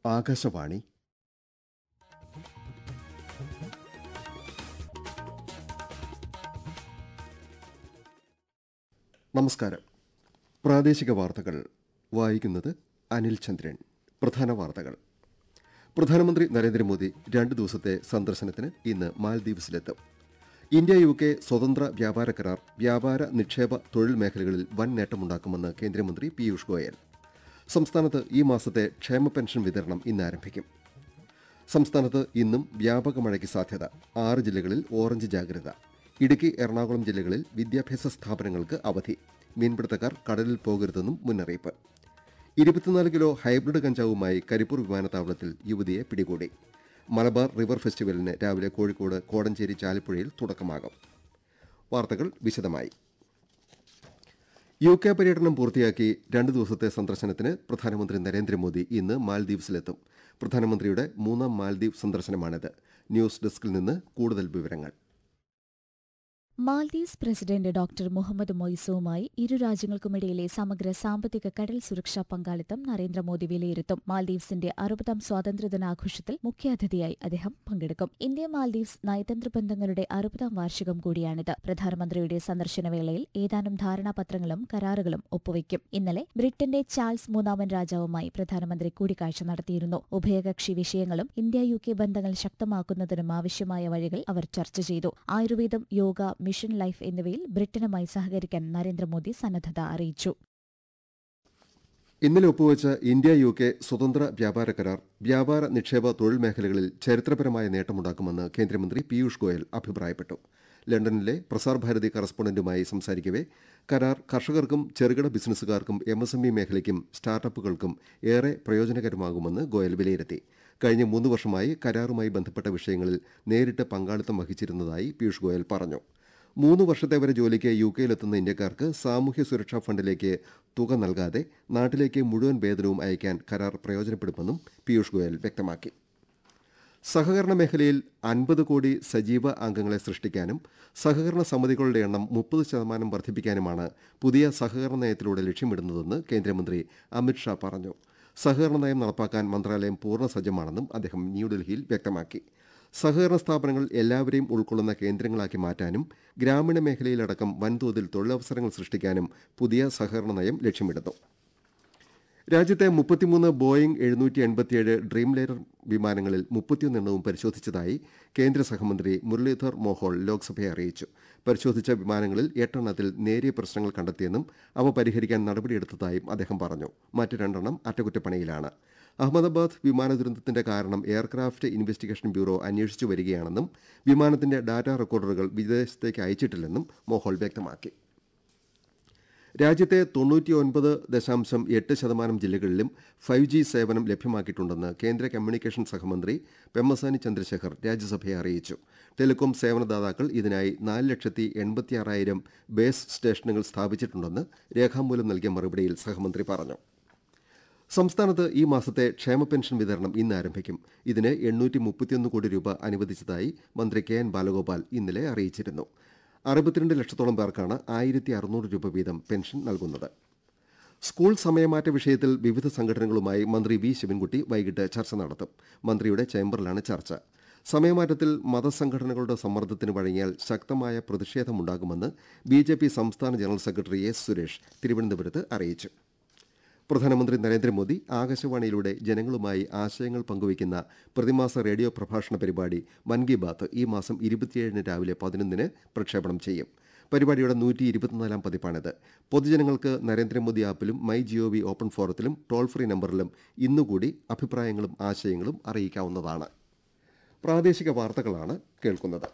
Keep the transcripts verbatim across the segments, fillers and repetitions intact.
ആകാശവാണി. നമസ്കാരം. പ്രാദേശിക വാർത്തകൾ വായിക്കുന്നത് അനിൽ ചന്ദ്രൻ. പ്രധാന വാർത്തകൾ. പ്രധാനമന്ത്രി നരേന്ദ്രമോദി രണ്ട് ദിവസത്തെ സന്ദർശനത്തിന് ഇന്ന് മാൽദ്വീപ്സിലെത്തും. ഇന്ത്യ യു കെ സ്വതന്ത്ര വ്യാപാര കരാർ വ്യാപാര, നിക്ഷേപ, തൊഴിൽ മേഖലകളിൽ വൻ നേട്ടമുണ്ടാക്കുമെന്ന് കേന്ദ്രമന്ത്രി പീയൂഷ് ഗോയൽ. സംസ്ഥാനത്ത് ഈ മാസത്തെ ക്ഷേമ പെൻഷൻ വിതരണം ഇന്ന് ആരംഭിക്കും. സംസ്ഥാനത്ത് ഇന്നും വ്യാപക മഴയ്ക്ക് സാധ്യത. ആറ് ജില്ലകളിൽ ഓറഞ്ച് ജാഗ്രത. ഇടുക്കി, എറണാകുളം ജില്ലകളിൽ വിദ്യാഭ്യാസ സ്ഥാപനങ്ങൾക്ക് അവധി. മീൻപിടുത്തക്കാർ കടലിൽ പോകരുതെന്നും മുന്നറിയിപ്പ്. ഇരുപത്തിനാല് കിലോ ഹൈബ്രിഡ് കഞ്ചാവുമായി കരിപ്പൂർ വിമാനത്താവളത്തിൽ യുവതിയെ പിടികൂടി. മലബാർ റിവർ ഫെസ്റ്റിവലിന് രാവിലെ കോഴിക്കോട് കോടഞ്ചേരി ചാലിപ്പുഴയിൽ തുടക്കമാകും. വാർത്തകൾ വിശദമായി. യു കെ പര്യടനം പൂർത്തിയാക്കി രണ്ട് ദിവസത്തെ സന്ദർശനത്തിന് പ്രധാനമന്ത്രി നരേന്ദ്രമോദി ഇന്ന് മാൽദ്വീപ്സിലെത്തും. പ്രധാനമന്ത്രിയുടെ മൂന്നാം മാൽദ്വീപ് സന്ദർശനമാണിത്. ന്യൂസ് ഡെസ്കിൽ നിന്ന് കൂടുതൽ വിവരങ്ങൾ. മാൽദ്വീപ്സ് പ്രസിഡന്റ് ഡോക്ടർ മുഹമ്മദ് മൊയ്സുവുമായി ഇരു രാജ്യങ്ങൾക്കുമിടയിലെ സമഗ്ര സാമ്പത്തിക കടൽ സുരക്ഷാ പങ്കാളിത്തം നരേന്ദ്രമോദി വിലയിരുത്തും. മാൽദ്വീപ്സിന്റെ അറുപതാം സ്വാതന്ത്ര്യദിനാഘോഷത്തിൽ മുഖ്യാതിഥിയായി അദ്ദേഹം പങ്കെടുക്കും. ഇന്ത്യ മാൽദ്വീപ്സ് നയതന്ത്ര ബന്ധങ്ങളുടെ അറുപതാം വാർഷികം കൂടിയാണിത്. പ്രധാനമന്ത്രിയുടെ സന്ദർശനവേളയിൽ ഏതാനും ധാരണാപത്രങ്ങളും കരാറുകളും ഒപ്പുവയ്ക്കും. ഇന്നലെ ബ്രിട്ടന്റെ ചാൾസ് മൂന്നാമൻ രാജാവുമായി പ്രധാനമന്ത്രി കൂടിക്കാഴ്ച നടത്തിയിരുന്നു. ഉഭയകക്ഷി വിഷയങ്ങളും ഇന്ത്യ യു കെ ബന്ധങ്ങൾ ശക്തമാക്കുന്നതിനും ആവശ്യമായ വഴികൾ അവർ ചർച്ച ചെയ്തു. ആയുർവേദം, യോഗ, മിഷൻ ലൈഫ് എന്നിവയിൽ ബ്രിട്ടനുമായി സഹകരിക്കാൻ നരേന്ദ്രമോദി സന്നദ്ധത അറിയിച്ചു. ഇന്നലെ ഒപ്പുവെച്ച ഇന്ത്യ യു കെ സ്വതന്ത്ര വ്യാപാര കരാർ വ്യാപാര, നിക്ഷേപ, തൊഴിൽ മേഖലകളിൽ ചരിത്രപരമായ നേട്ടമുണ്ടാക്കുമെന്ന് കേന്ദ്രമന്ത്രി പീയൂഷ് ഗോയൽ അഭിപ്രായപ്പെട്ടു. ലണ്ടനിലെ പ്രസാർ ഭാരതി കറസ്പോണ്ടന്റുമായി സംസാരിക്കവെ കരാർ കർഷകർക്കും ചെറുകിട ബിസിനസുകാർക്കും എം എസ് എം ഇ മേഖലയ്ക്കും സ്റ്റാർട്ടപ്പുകൾക്കും ഏറെ പ്രയോജനകരമാകുമെന്ന് ഗോയൽ വിലയിരുത്തി. കഴിഞ്ഞ മൂന്ന് വർഷമായി കരാറുമായി ബന്ധപ്പെട്ട വിഷയങ്ങളിൽ നേരിട്ട് പങ്കാളിത്തം വഹിച്ചിരുന്നതായി പീയൂഷ് ഗോയൽ പറഞ്ഞു. മൂന്ന് വർഷത്തെ വരെ ജോലിക്ക് യു കെയിലെത്തുന്ന ഇന്ത്യക്കാർക്ക് സാമൂഹ്യ സുരക്ഷാ ഫണ്ടിലേക്ക് തുക നൽകാതെ നാട്ടിലേക്ക് മുഴുവൻ വേതനവും അയക്കാൻ കരാർ പ്രയോജനപ്പെടുമെന്നും പീയൂഷ് ഗോയൽ വ്യക്തമാക്കി. സഹകരണ മേഖലയിൽ അൻപത് കോടി സജീവ അംഗങ്ങളെ സൃഷ്ടിക്കാനും സഹകരണ സമിതികളുടെ എണ്ണം മുപ്പത് ശതമാനം വർദ്ധിപ്പിക്കാനുമാണ് പുതിയ സഹകരണ നയത്തിലൂടെ ലക്ഷ്യമിടുന്നതെന്ന് കേന്ദ്രമന്ത്രി അമിത്ഷാ പറഞ്ഞു. സഹകരണ നയം നടപ്പാക്കാൻ മന്ത്രാലയം പൂർണ്ണ സജ്ജമാണെന്നും അദ്ദേഹം ന്യൂഡൽഹിയിൽ വ്യക്തമാക്കി. സഹകരണ സ്ഥാപനങ്ങൾ എല്ലാവരെയും ഉൾക്കൊള്ളുന്ന കേന്ദ്രങ്ങളാക്കി മാറ്റാനും ഗ്രാമീണ മേഖലയിലടക്കം വൻതോതിൽ തൊഴിലവസരങ്ങൾ സൃഷ്ടിക്കാനും പുതിയ സഹകരണ നയം ലക്ഷ്യമിടുന്നു. രാജ്യത്തെ മുപ്പത്തിമൂന്ന് ബോയിംഗ് എഴുന്നൂറ്റി എൺപത്തിയേഴ് ഡ്രീം ലൈനർ വിമാനങ്ങളിൽ മുപ്പത്തിയൊന്ന് എണ്ണവും പരിശോധിച്ചതായി കേന്ദ്ര സഹമന്ത്രി മുരളീധർ മോഹോൾ ലോക്സഭയെ അറിയിച്ചു. പരിശോധിച്ച വിമാനങ്ങളിൽ എട്ടെണ്ണത്തിൽ നേരിയ പ്രശ്നങ്ങൾ കണ്ടെത്തിയെന്നും അവ പരിഹരിക്കാൻ നടപടിയെടുത്തതായും അദ്ദേഹം പറഞ്ഞു. മറ്റ് രണ്ടെണ്ണം അറ്റകുറ്റപ്പണിയിലാണ്. അഹമ്മദാബാദ് വിമാന ദുരന്തത്തിന്റെ കാരണം എയർക്രാഫ്റ്റ് ഇൻവെസ്റ്റിഗേഷൻ ബ്യൂറോ അന്വേഷിച്ചു വരികയാണെന്നും വിമാനത്തിന്റെ ഡാറ്റാ റെക്കോർഡറുകൾ വിദേശത്തേക്ക് അയച്ചിട്ടില്ലെന്നും മോഹോൾ വ്യക്തമാക്കി. രാജ്യത്തെ തൊണ്ണൂറ്റിയൊൻപത് ദശാംശം എട്ട് ശതമാനം ജില്ലകളിലും ഫൈവ് ജി സേവനം ലഭ്യമാക്കിയിട്ടുണ്ടെന്ന് കേന്ദ്ര കമ്മ്യൂണിക്കേഷൻ സഹമന്ത്രി പെമ്മസാനി ചന്ദ്രശേഖർ രാജ്യസഭയെ അറിയിച്ചു. ടെലികോം സേവനദാതാക്കൾ ഇതിനായി നാല് ലക്ഷത്തി എൺപത്തിയാറായിരം ബേസ് സ്റ്റേഷനുകൾ സ്ഥാപിച്ചിട്ടുണ്ടെന്ന് രേഖാമൂലം നൽകിയ മറുപടിയിൽ സഹമന്ത്രി പറഞ്ഞു. സംസ്ഥാനത്ത് ഈ മാസത്തെ ക്ഷേമ പെൻഷൻ വിതരണം ഇന്ന് ആരംഭിക്കും. ഇതിന് എണ്ണൂറ്റി മുപ്പത്തിയൊന്ന് കോടി രൂപ അനുവദിച്ചതായി മന്ത്രി കെ എൻ ബാലഗോപാൽ ഇന്നലെ അറിയിച്ചിരുന്നു. അറുപത്തിരണ്ട് ലക്ഷത്തോളം പേർക്കാണ് ആയിരത്തി അറുന്നൂറ് രൂപ വീതം പെൻഷൻ നൽകുന്നത്. സ്കൂൾ സമയമാറ്റ വിഷയത്തിൽ വിവിധ സംഘടനകളുമായി മന്ത്രി വി ശിവൻകുട്ടി വൈകിട്ട് ചർച്ച നടത്തും. മന്ത്രിയുടെ ചേംബറിലാണ് ചർച്ച. സമയമാറ്റത്തിൽ മതസംഘടനകളുടെ സമ്മർദ്ദത്തിന് വഴങ്ങിയാൽ ശക്തമായ പ്രതിഷേധമുണ്ടാകുമെന്ന് ബി ജെ പി സംസ്ഥാന ജനറൽ സെക്രട്ടറി എസ് സുരേഷ് തിരുവനന്തപുരത്ത് അറിയിച്ചു. പ്രധാനമന്ത്രി നരേന്ദ്രമോദി ആകാശവാണിയിലൂടെ ജനങ്ങളുമായി ആശയങ്ങൾ പങ്കുവയ്ക്കുന്ന പ്രതിമാസ റേഡിയോ പ്രഭാഷണ പരിപാടി മൻ കി ബാത്ത് ഈ മാസം ഇരുപത്തിയേഴിന് രാവിലെ പതിനൊന്നിന് പ്രക്ഷേപണം ചെയ്യും. പരിപാടിയുടെ നൂറ്റി ഇരുപത്തിനാലാം പതിപ്പാണിത്. പൊതുജനങ്ങൾക്ക് നരേന്ദ്രമോദി ആപ്പിലും മൈ ജിഒവി ഓപ്പൺ ഫോറത്തിലും ടോൾ ഫ്രീ നമ്പറിലും ഇന്നുകൂടി അഭിപ്രായങ്ങളും ആശയങ്ങളും അറിയിക്കാവുന്നതാണ്. പ്രാദേശിക വാർത്തകളാണ് കേൾക്കുന്നത്.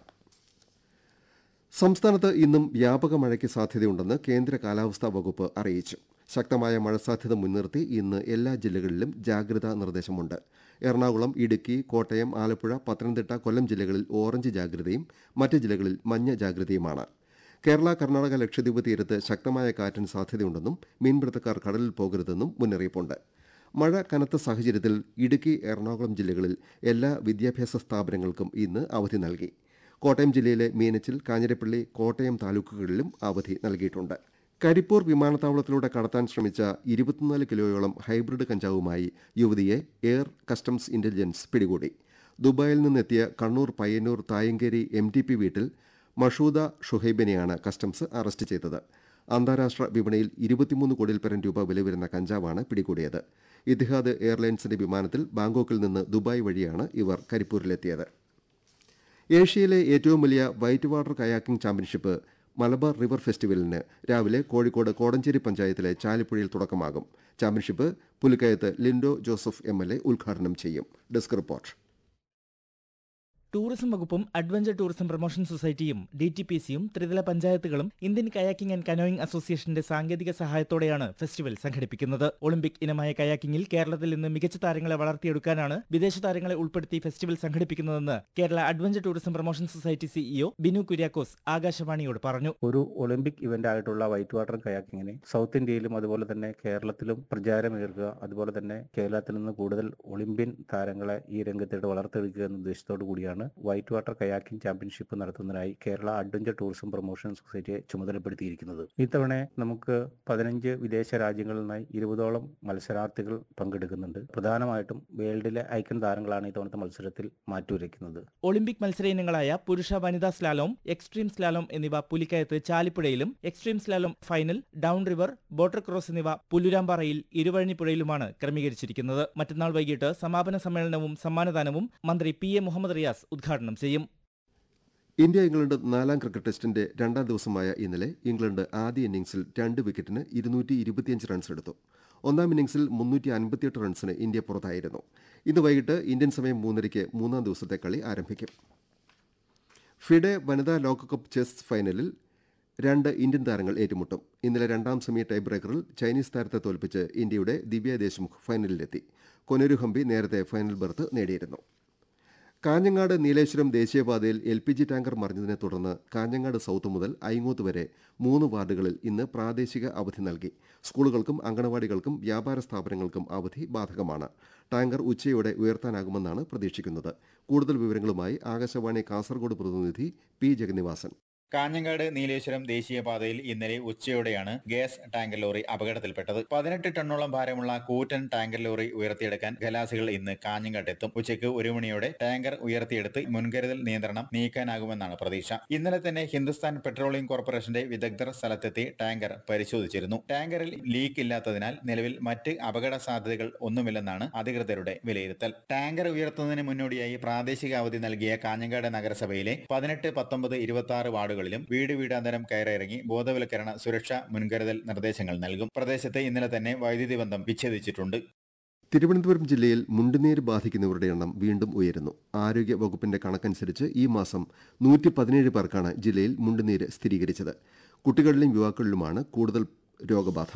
സംസ്ഥാനത്ത് ഇന്നും വ്യാപക മഴയ്ക്ക് സാധ്യതയുണ്ടെന്ന് കേന്ദ്ര കാലാവസ്ഥാ വകുപ്പ് അറിയിച്ചു. ശക്തമായ മഴ സാധ്യത മുൻനിർത്തി ഇന്ന് എല്ലാ ജില്ലകളിലും ജാഗ്രതാ നിർദ്ദേശമുണ്ട്. എറണാകുളം, ഇടുക്കി, കോട്ടയം, ആലപ്പുഴ, പത്തനംതിട്ട, കൊല്ലം ജില്ലകളിൽ ഓറഞ്ച് ജാഗ്രതയും മറ്റ് ജില്ലകളിൽ മഞ്ഞ ജാഗ്രതയുമാണ്. കേരള, കർണാടക, ലക്ഷദ്വീപ് തീരത്ത് ശക്തമായ കാറ്റിന് സാധ്യതയുണ്ടെന്നും മീൻപിടുത്തക്കാർ കടലിൽ പോകരുതെന്നും മുന്നറിയിപ്പുണ്ട്. മഴ കനത്ത സാഹചര്യത്തിൽ ഇടുക്കി, എറണാകുളം ജില്ലകളിൽ എല്ലാ വിദ്യാഭ്യാസ സ്ഥാപനങ്ങൾക്കും ഇന്ന് അവധി നൽകി. കോട്ടയം ജില്ലയിലെ മീനച്ചിൽ, കാഞ്ഞിരപ്പള്ളി, കോട്ടയം താലൂക്കുകളിലും അവധി നൽകിയിട്ടുണ്ട്. കരിപ്പൂർ വിമാനത്താവളത്തിലൂടെ കടത്താൻ ശ്രമിച്ച ഇരുപത്തിനാല് കിലോയോളം ഹൈബ്രിഡ് കഞ്ചാവുമായി യുവതിയെ എയർ കസ്റ്റംസ് ഇന്റലിജൻസ് പിടികൂടി. ദുബായിൽ നിന്നെത്തിയ Kannur Payyannur Thayankeri M T P വീട്ടിൽ മഷൂദ ഷുഹൈബിനെയാണ് കസ്റ്റംസ് അറസ്റ്റ് ചെയ്തത്. അന്താരാഷ്ട്ര വിപണിയിൽ ഇരുപത്തിമൂന്ന് കോടിയിൽ പരം രൂപ വില വരുന്ന കഞ്ചാവാണ് പിടികൂടിയത്. ഇത്തിഹാദ് എയർലൈൻസിന്റെ വിമാനത്തിൽ ബാങ്കോക്കിൽ നിന്ന് ദുബായ് വഴിയാണ് ഇവർ കരിപ്പൂരിലെത്തിയത്. ഏഷ്യയിലെ ഏറ്റവും വലിയ white water kayaking championship Malabar river ഫെസ്റ്റിവലിന് രാവിലെ കോഴിക്കോട് കോടഞ്ചേരി പഞ്ചായത്തിലെ ചാലിപ്പുഴയിൽ തുടക്കമാകും. ചാമ്പ്യൻഷിപ്പ് പുലിക്കയത്ത് Lindo Joseph M L A ഉദ്ഘാടനം ചെയ്യും. Desk report. ടൂറിസം വകുപ്പും അഡ്വഞ്ചർ ടൂറിസം പ്രൊമോഷൻ സൊസൈറ്റിയും ഡി ടി പി സിയും ത്രിതല പഞ്ചായത്തുകളും ഇന്ത്യൻ കയാക്കിംഗ് ആൻഡ് കനോയിങ് അസോസിയേഷന്റെ സാങ്കേതിക സഹായത്തോടെയാണ് ഫെസ്റ്റിവൽ സംഘടിപ്പിക്കുന്നത്. ഒളിമ്പിക് ഇനമായ കയാക്കിംഗിൽ കേരളത്തിൽ നിന്ന് മികച്ച താരങ്ങളെ വളർത്തിയെടുക്കാനാണ് വിദേശ താരങ്ങളെ ഉൾപ്പെടുത്തി ഫെസ്റ്റിവൽ സംഘടിപ്പിക്കുന്നതെന്ന് Kerala adventure tourism promotion society C E O Binu Kuriakose ആകാശവാണിയോട് പറഞ്ഞു. ഒരു ഒളിമ്പിക് ഇവന്റ് ആയിട്ടുള്ള വൈറ്റ് വാട്ടർ കയാക്കിങ്ങിനെ സൗത്ത് ഇന്ത്യയിലും അതുപോലെ തന്നെ കേരളത്തിലും പ്രചാരമേറുക, അതുപോലെ തന്നെ കേരളത്തിൽ നിന്ന് കൂടുതൽ ഒളിമ്പ്യൻ താരങ്ങളെ ഈ രംഗത്തേക്ക് വളർത്തെടുക്കുക എന്ന ഉദ്ദേശത്തോടു കൂടിയാണ് വൈറ്റ് വാട്ടർ കയാക്കിംഗ് ചാമ്പ്യൻഷിപ്പ് നടത്തുന്നതിനായി കേരള അഡ്വഞ്ചർ ടൂറിസം പ്രൊമോഷൻ സൊസൈറ്റിയെ ചുമതലപ്പെടുത്തിയിരിക്കുന്നത്. ഇത്തവണ നമുക്ക് പതിനഞ്ച് വിദേശ രാജ്യങ്ങളിൽ നിന്നായി ഇരുപതോളം മത്സരാർത്ഥികൾ പങ്കെടുക്കുന്നുണ്ട്. പ്രധാനമായിട്ടും വേൾഡിലെ ഐക്കൺ താരങ്ങളാണ് ഇത്തവണത്തെ മത്സരത്തിൽ മാറ്റുരയ്ക്കുന്നത്. ഒളിമ്പിക് മത്സര ഇനങ്ങളായ പുരുഷ വനിതാ സ്ലാലോം, എക്സ്ട്രീം സ്ലാലോം എന്നിവ പുലിക്കയത്ത് ചാലിപ്പുഴയിലും extreme slalom final, down river, boater cross എന്നിവ പുല്ലുരാമ്പാറയിൽ ഇരുവഴിഞ്ഞിപ്പുഴയിലുമാണ് ക്രമീകരിച്ചിരിക്കുന്നത്. മറ്റന്നാൾ വൈകിട്ട് സമാപന സമ്മേളനവും സമ്മാനദാനവും മന്ത്രി പി എ മുഹമ്മദ് റിയാസ് ഉദ്ഘാടനം ചെയ്യും. ഇന്ത്യ ഇംഗ്ലണ്ട് നാലാം ക്രിക്കറ്റ് ടെസ്റ്റിന്റെ രണ്ടാം ദിവസമായ ഇന്നലെ ഇംഗ്ലണ്ട് ആദ്യ ഇന്നിംഗ്സിൽ രണ്ട് വിക്കറ്റിന് ഇരുന്നൂറ്റി ഇരുപത്തിയഞ്ച് റൺസ് എടുത്തു. ഒന്നാം ഇന്നിംഗ്സിൽ മുന്നൂറ്റി അൻപത്തിയെട്ട് റൺസിന് ഇന്ത്യ പുറത്തായിരുന്നു. ഇന്ന് വൈകിട്ട് ഇന്ത്യൻ സമയം മൂന്നരയ്ക്ക് മൂന്നാം ദിവസത്തെ കളി ആരംഭിക്കും. ഫിഡെ വനിതാ ലോകകപ്പ് ചെസ് ഫൈനലിൽ രണ്ട് ഇന്ത്യൻ താരങ്ങൾ ഏറ്റുമുട്ടും. ഇന്നലെ രണ്ടാം സെമി ടൈ ബ്രേക്കറിൽ ചൈനീസ് താരത്തെ തോൽപ്പിച്ച് ഇന്ത്യയുടെ ദിവ്യ ദേശ്മുഖ് ഫൈനലിലെത്തി. കൊനേരു ഹംപി നേരത്തെ ഫൈനൽ ബർത്ത് നേടിയിരുന്നു. കാഞ്ഞങ്ങാട് നീലേശ്വരം ദേശീയപാതയിൽ എൽ പി ജി ടാങ്കർ മറിഞ്ഞതിനെ തുടർന്ന് കാഞ്ഞങ്ങാട് സൌത്ത് മുതൽ ഐങ്ങോത്ത് വരെ മൂന്ന് വാർഡുകളിൽ ഇന്ന് പ്രാദേശിക അവധി നൽകി. സ്കൂളുകൾക്കും അങ്കണവാടികൾക്കും വ്യാപാര സ്ഥാപനങ്ങൾക്കും അവധി ബാധകമാണ്. ടാങ്കർ ഉച്ചയോടെ ഉയർത്താനാകുമെന്നാണ് പ്രതീക്ഷിക്കുന്നത്. കൂടുതൽ വിവരങ്ങളുമായി ആകാശവാണി കാസർഗോഡ് പ്രതിനിധി പി ജഗന്നിവാസൻ. കാഞ്ഞങ്ങാട് നീലേശ്വരം ദേശീയപാതയിൽ ഇന്നലെ ഉച്ചയോടെയാണ് ഗ്യാസ് ടാങ്കർ ലോറി അപകടത്തിൽപ്പെട്ടത്. പതിനെട്ട് ടണ്ണോളം ഭാരമുള്ള കൂറ്റൻ ടാങ്കർ ലോറി ഉയർത്തിയെടുക്കാൻ ഖലാസികൾ ഇന്ന് കാഞ്ഞങ്ങാട്ടെത്തും. ഉച്ചയ്ക്ക് ഒരു മണിയോടെ ടാങ്കർ ഉയർത്തിയെടുത്ത് മുൻകരുതൽ നിയന്ത്രണം നീക്കാനാകുമെന്നാണ് പ്രതീക്ഷ. ഇന്നലെ തന്നെ ഹിന്ദുസ്ഥാൻ പെട്രോളിയം കോർപ്പറേഷന്റെ വിദഗ്ധർ സ്ഥലത്തെത്തി ടാങ്കർ പരിശോധിച്ചിരുന്നു. ടാങ്കറിൽ ലീക്ക് ഇല്ലാത്തതിനാൽ നിലവിൽ മറ്റ് അപകട സാധ്യതകൾ ഒന്നുമില്ലെന്നാണ് അധികൃതരുടെ വിലയിരുത്തൽ. ടാങ്കർ ഉയർത്തുന്നതിന് മുന്നോടിയായി പ്രാദേശിക അവധി നൽകിയ കാഞ്ഞങ്ങാട് നഗരസഭയിലെ പതിനെട്ട്, പത്തൊമ്പത്, ഇരുപത്തി ആറ് വാർഡുകൾ വീട് വീടാന്തരം കയറിയിറങ്ങി ബോധവൽക്കരണ സുരക്ഷാ മുൻകരുതൽ നിർദ്ദേശങ്ങൾ നൽകും. പ്രദേശത്ത് ഇന്നലെ തന്നെ വൈദ്യുതി ബന്ധം വിച്ഛേദിച്ചിട്ടുണ്ട്. തിരുവനന്തപുരം ജില്ലയിൽ മുണ്ടുനീര് ബാധിക്കുന്നവരുടെ എണ്ണം വീണ്ടും ഉയരുന്നു. ആരോഗ്യ വകുപ്പിന്റെ കണക്കനുസരിച്ച് ഈ മാസം നൂറ്റി പതിനേഴ് പേർക്കാണ് ജില്ലയിൽ മുണ്ടുനീര് സ്ഥിരീകരിച്ചത്. കുട്ടികളിലും യുവാക്കളിലുമാണ് കൂടുതൽ രോഗബാധ.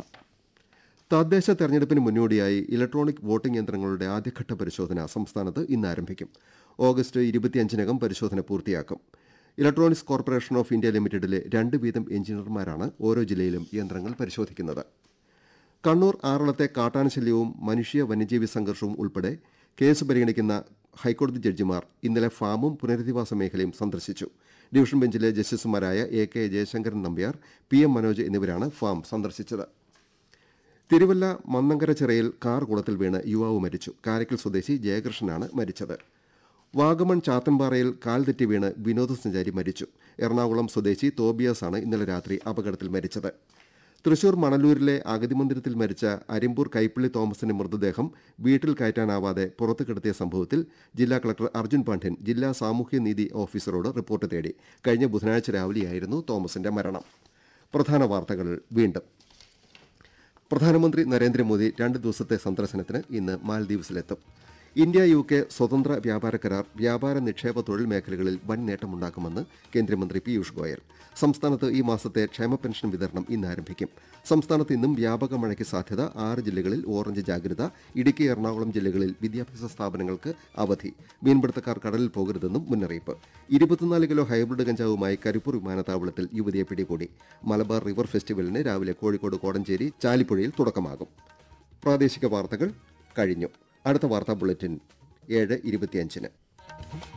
തദ്ദേശ തെരഞ്ഞെടുപ്പിന് മുന്നോടിയായി ഇലക്ട്രോണിക് വോട്ടിംഗ് യന്ത്രങ്ങളുടെ ആദ്യഘട്ട പരിശോധന സംസ്ഥാനത്ത് ഇന്ന് ആരംഭിക്കും. ഓഗസ്റ്റ് ഇരുപത്തിയഞ്ചിനകം പരിശോധന പൂർത്തിയാക്കും. ഇലക്ട്രോണിക്സ് കോർപ്പറേഷൻ ഓഫ് ഇന്ത്യ ലിമിറ്റഡിലെ രണ്ട് വീതം എഞ്ചിനീയർമാരാണ് ഓരോ ജില്ലയിലും യന്ത്രങ്ങൾ പരിശോധിക്കുന്നത്. കണ്ണൂർ ആറളത്തെ കാട്ടാനശല്യവും മനുഷ്യ വന്യജീവി സംഘർഷവും ഉൾപ്പെടെ കേസ് പരിഗണിക്കുന്ന ഹൈക്കോടതി ജഡ്ജിമാർ ഇന്നലെ ഫാമും പുനരധിവാസ മേഖലയും സന്ദർശിച്ചു. ഡിവിഷൻ ബെഞ്ചിലെ ജസ്റ്റിസുമാരായ A K Jayasankaran Nambiar, P M Manoj എന്നിവരാണ് ഫാം സന്ദർശിച്ചത്. തിരുവല്ല മന്നങ്കര ചിറയിൽ കാർ കുളത്തിൽ വീണ് യുവാവ് മരിച്ചു. കാരക്കൽ സ്വദേശി ജയകൃഷ്ണനാണ് മരിച്ചത്. വാഗമൺ ചാത്തൻപാറയിൽ കാൽ തെറ്റി വീണ് വിനോദസഞ്ചാരി മരിച്ചു. എറണാകുളം സ്വദേശി തോബിയാസാണ് ഇന്നലെ രാത്രി അപകടത്തിൽ മരിച്ചത്. തൃശൂർ മണലൂരിലെ അഗതി മന്ദിരത്തിൽ മരിച്ച അരിമ്പൂർ കൈപ്പള്ളി തോമസിന്റെ മൃതദേഹം വീട്ടിൽ കയറ്റാനാവാതെ പുറത്തു കിടത്തിയ സംഭവത്തിൽ ജില്ലാ കളക്ടർ അർജുൻ പാണ്ഡ്യൻ ജില്ലാ സാമൂഹ്യനീതി ഓഫീസറോട് റിപ്പോർട്ട് തേടി. കഴിഞ്ഞ ബുധനാഴ്ച രാവിലെയായിരുന്നു തോമസിന്റെ മരണം. പ്രധാന വാർത്തകൾ വീണ്ടും. പ്രധാനമന്ത്രി നരേന്ദ്രമോദി രണ്ട് ദിവസത്തെ സന്ദർശനത്തിന് ഇന്ന് മാൽദീവ്സിലെത്തും. ഇന്ത്യ യു കെ സ്വതന്ത്ര വ്യാപാര കരാർ വ്യാപാര നിക്ഷേപ തൊഴിൽ മേഖലകളിൽ വൻ നേട്ടമുണ്ടാക്കുമെന്ന് കേന്ദ്രമന്ത്രി പീയൂഷ് ഗോയൽ. സംസ്ഥാനത്ത് ഈ മാസത്തെ ക്ഷേമ പെൻഷൻ വിതരണം ഇന്ന് ആരംഭിക്കും. സംസ്ഥാനത്ത് ഇന്നും വ്യാപക മഴയ്ക്ക് സാധ്യത. ആറ് ജില്ലകളിൽ ഓറഞ്ച് ജാഗ്രത. ഇടുക്കി, എറണാകുളം ജില്ലകളിൽ വിദ്യാഭ്യാസ സ്ഥാപനങ്ങൾക്ക് അവധി. മീൻപിടുത്തക്കാർ കടലിൽ പോകരുതെന്നും മുന്നറിയിപ്പ്. ഇരുപത്തിനാല് കിലോ ഹൈബ്രിഡ് കഞ്ചാവുമായി കരിപ്പൂർ വിമാനത്താവളത്തിൽ യുവതിയെ പിടികൂടി. മലബാർ റിവർ ഫെസ്റ്റിവലിന് രാവിലെ കോഴിക്കോട് കോടഞ്ചേരി ചാലിപ്പുഴയിൽ തുടക്കമാകും. പ്രാദേശിക വാർത്തകൾ കഴിഞ്ഞു. അടുത്ത വാർത്താ ബുള്ളറ്റിൻ ഏഴ് ഇരുപത്തിയഞ്ചിന്.